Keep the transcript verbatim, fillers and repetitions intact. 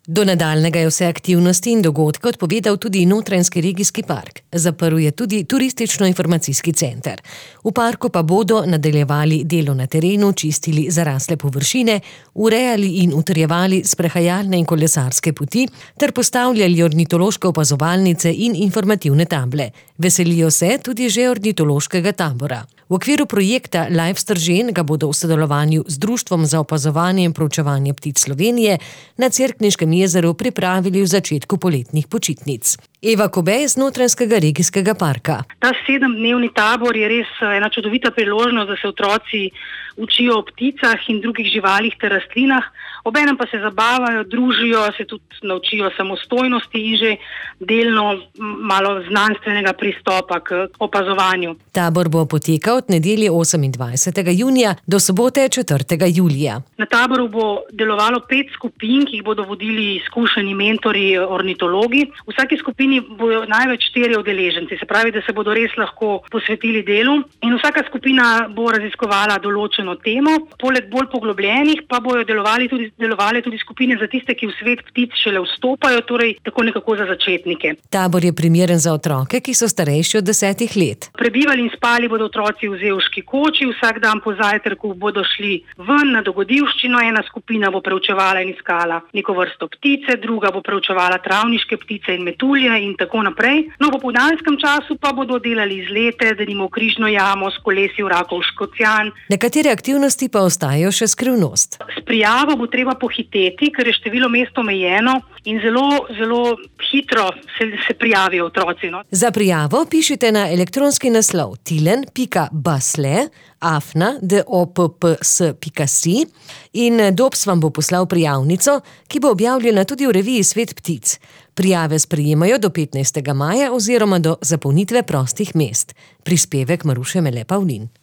Do nadaljnega je vse aktivnosti in dogodke odpovedal tudi Notranjski regijski park. Zaprl je tudi turistično-informacijski center. V parku pa bodo nadaljevali delo na terenu, čistili zarasle površine, urejali in utrjevali sprehajalne in kolesarske poti ter postavljali ornitološke opazovalnice in informativne table. Veselijo se tudi že ornitološkega tabora. V okviru projekta Live Stržen ga bodo v sodelovanju z Društvom za opazovanje in proučevanje ptic Slovenije na Cerkniškem jezeru pripravili v začetku poletnih počitnic. Eva Kobe iz Notranjskega regijskega parka. Ta sedemdnevni tabor je res ena čudovita priložnost, da se otroci učijo o pticah in drugih živalih ter rastlinah, obenem pa se zabavajo, družijo, se tudi naučijo samostojnosti in že delno malo znanstvenega pristopa k opazovanju. Tabor bo potekal od nedelje osemindvajsetega junija do sobote četrtega julija. Na taboru bo delovalo pet skupin, ki jih bodo vodili izkušeni mentorji, ornitologi. V vsaki skupini bodo največ štirje udeleženci, se pravi, da se bodo res lahko posvetili delu in vsaka skupina bo raziskovala določeno temo. Poleg bolj poglobljenih pa bodo delovali tudi, delovali tudi skupine za tiste, ki v svet ptic šele vstopajo, torej tako nekako za začetnike. Tabor je primeren za otroke, ki so starejši od desetih let. Prebivali in spali bodo otroci v zevški koči, vsak dan po zajtrku bodo šli ven na dogodivščino, ena skupina bo preučevala in iskala neko vrsto ptice, druga bo preučevala travniške ptice in metulje in tako naprej. No, v popoldanskem času pa bodo delali izlete, denimo v Križno jamo, s kolesi v Rakovški ocean. Nekatere aktivnosti pa ostajajo še skrivnost. S prijavo bo treba pohiteti, ker je število mest omejeno in zelo, zelo hitro se, se prijavijo otroci. No. Za prijavo pišite na elektronski naslov tilen pika basle afna dops pika si in Dops vam bo poslal prijavnico, ki bo objavljena tudi v reviji Svet ptic. Prijave sprejemajo do petnajstega maja oziroma do zapolnitve prostih mest. Prispevek Maruše Mele Pavlin.